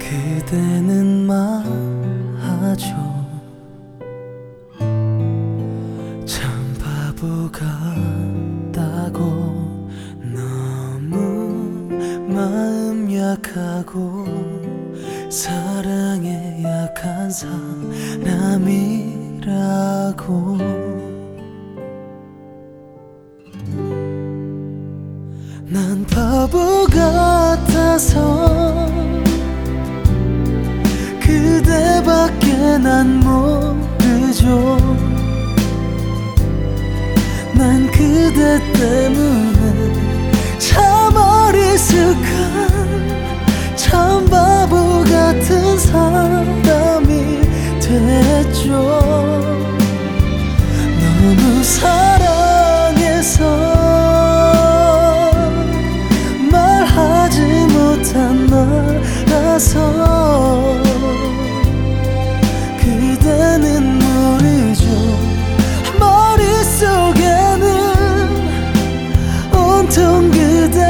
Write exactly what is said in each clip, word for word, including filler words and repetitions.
그대는 말하죠. 참 바보 같다고, 너무 마음 약하고 사랑에 약한 사람이라고. 난 바보 같아서 그대밖에 난 모르죠. 난 그대 때문에 참 어리숙한, 참 바보 같은 사람이 됐죠. 너무 사랑해서 말하지 못한 나라서 그대는 모르죠. 머릿속에는 온통 그대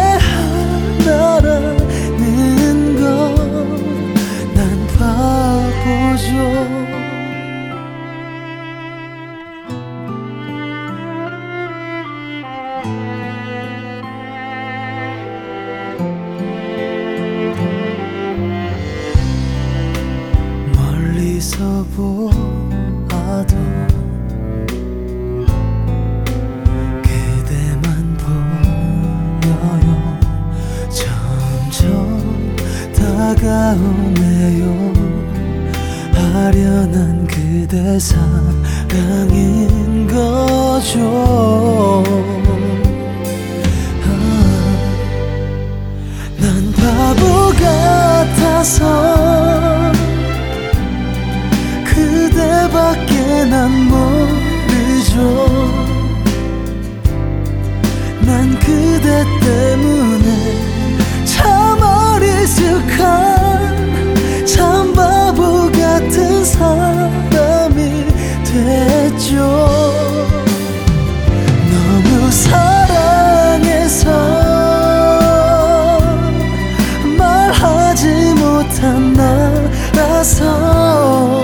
하나라는 걸 난 바보죠. 멀리서 보아도 그대만 보여요. 점점 다가오네요. 아련한 그대 사랑인 거죠. 아, 난 바보 같아서 그대밖에 난 모르죠. 난 그대 때문에 참 어리숙한, 참 바보 같은 사람이 됐죠. 너무 사랑해서 말하지 못한 나라서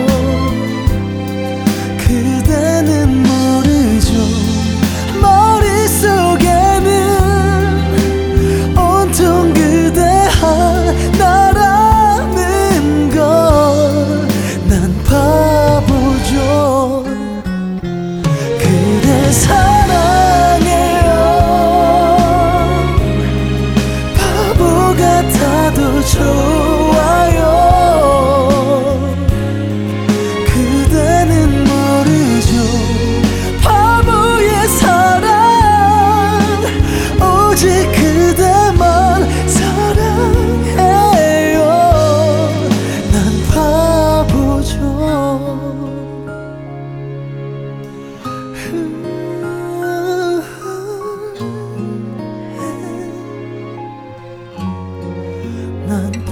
그대는 모르죠. 머릿속에는 온통 그대 하나라는 걸 난 바보죠. 그대 사랑해요. 바보 같아도 좋아요. 그대는 모르죠. 바보의 사랑, 오직 그대만 사랑해요. 난 바보죠. 난